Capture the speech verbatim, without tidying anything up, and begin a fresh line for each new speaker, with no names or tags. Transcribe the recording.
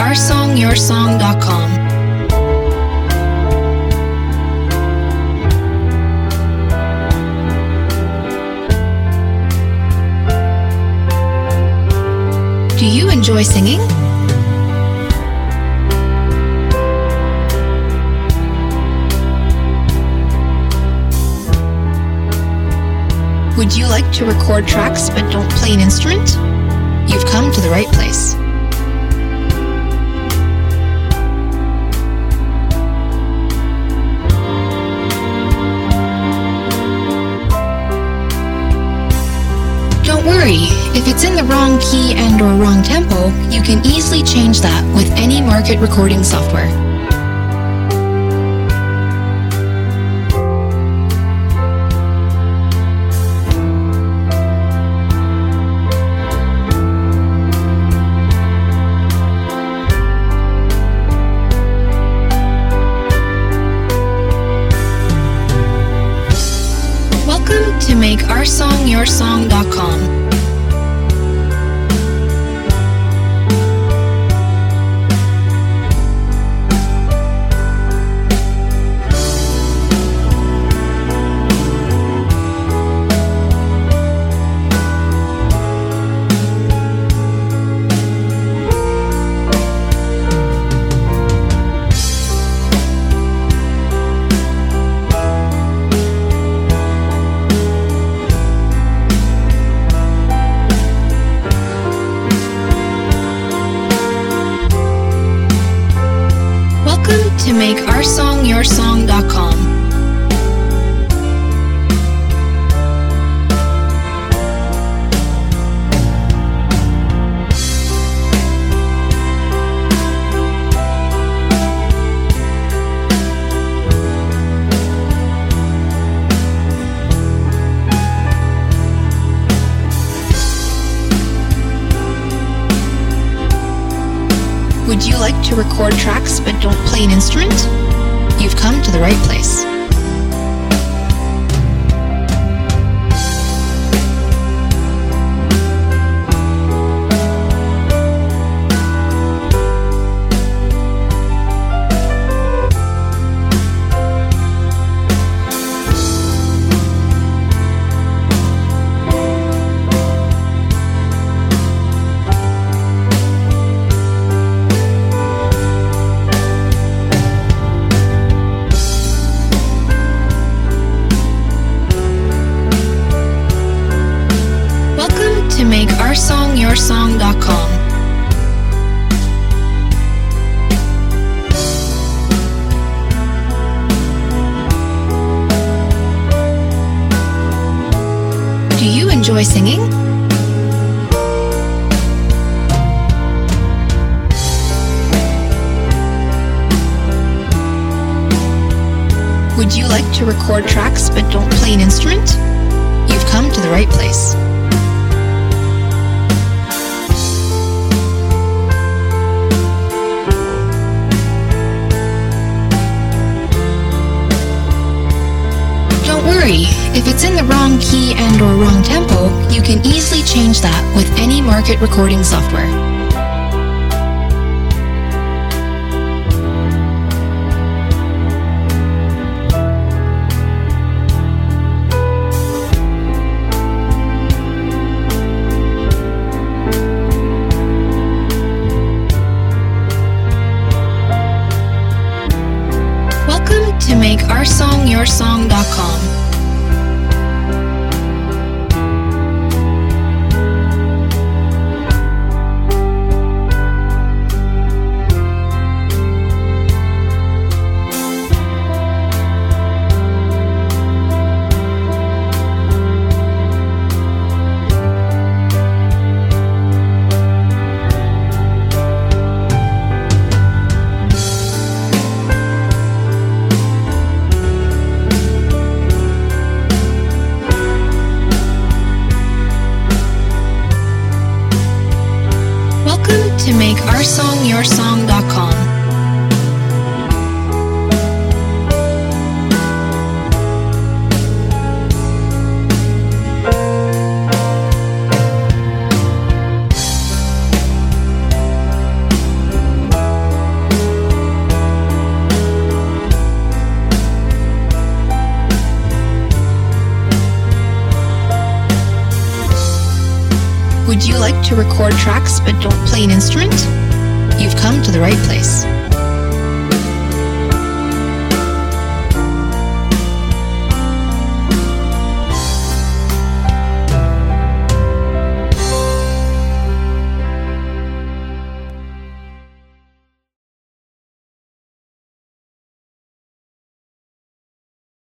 our song your song dot com. Do you enjoy singing? Would you like to record tracks but don't play an instrument? You've come to the right place. Don't worry, if it's in the wrong key and or wrong tempo, you can easily change that with any market recording software. Welcome to make our song your song dot com. To make our song your song dot com. Would you like to record tracks but don't play an instrument? You've come to the right place. To make our song your song dot com. Do you enjoy singing? Would you like to record tracks but don't play an instrument? You've come to the right place. Don't worry, if it's in the wrong key and or wrong tempo, you can easily change that with any market recording software. Welcome to make our song your song dot com. Would you like to record tracks but don't play an instrument? You've come to the right place.